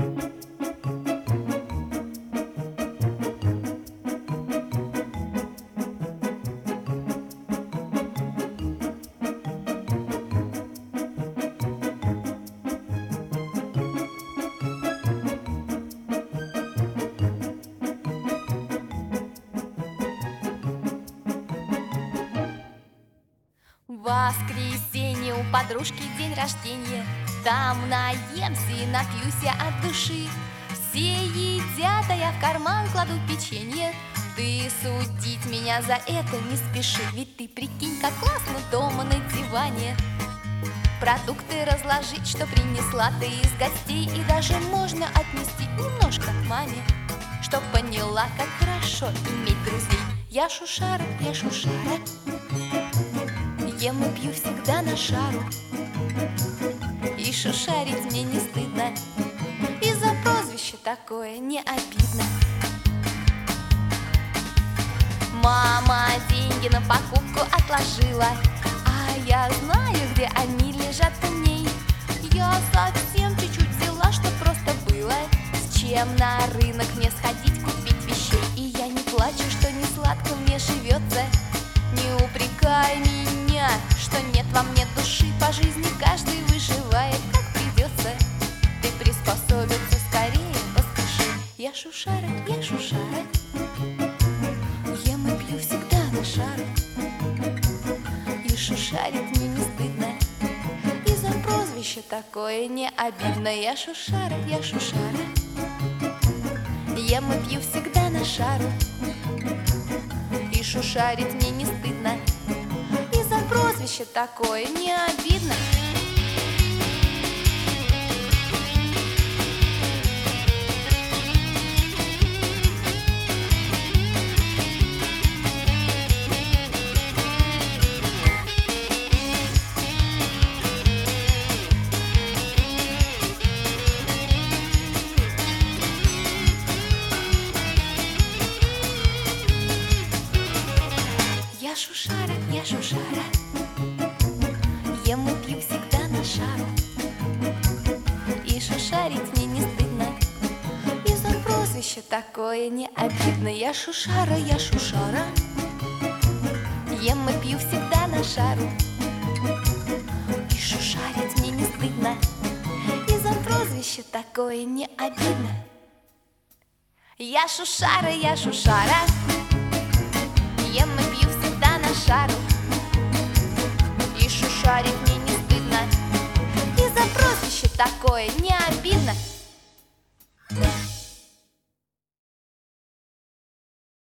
В воскресенье у подружки день рождения, там наемся и напьюся от души. Все едят, а я в карман кладу печенье. Ты судить меня за это не спеши, ведь ты прикинь, как классно дома на диване. Продукты разложить, что принесла ты из гостей, и даже можно отнести немножко маме, чтоб поняла, как хорошо иметь друзей. Я шушара, я шушара, ем и пью всегда на шару, и шушарить мне не стыдно, и за прозвище такое не обидно. Мама деньги на покупку отложила, а я знаю, где они лежат у ней. Я совсем чуть-чуть взяла, что просто было, с чем на рынок мне сходить купить вещей. И я не плачу, что не сладко мне живется. Не упрекай меня, что нет во мне души. По жизни каждый выживает, как придется. Ты приспособиться скорее поспеши. Я шушара, я шушара, ем и пью всегда на шару, и шушарить мне не стыдно, и за прозвище такое не обидно. Я шушара, ем и пью всегда на шару, и шушарить мне не стыдно, и за прозвище такое не обидно. Я шушара, ем и пью всегда на шару, и шушарить мне не стыдно, и за прозвище такое не обидно. Я шушара, ем и пью всегда на шару, и шушарить мне не стыдно, и за прозвище такое не обидно. Я шушара, ем и пью всегда на шару, и шушарить мне не стыдно, и за прозвище такое не обидно.